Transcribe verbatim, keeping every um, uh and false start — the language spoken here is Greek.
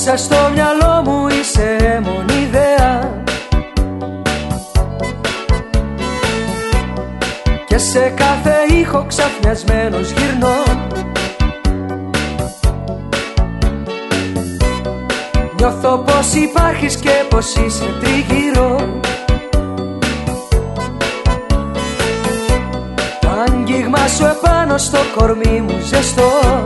Μέσα στο μυαλό μου είσαι μόνη ιδέα και σε κάθε ήχο ξαφνιασμένος γυρνώ. Νιώθω πως υπάρχεις και πως είσαι τριγύρω. Το άγγιγμα σου επάνω στο κορμί μου ζεστό.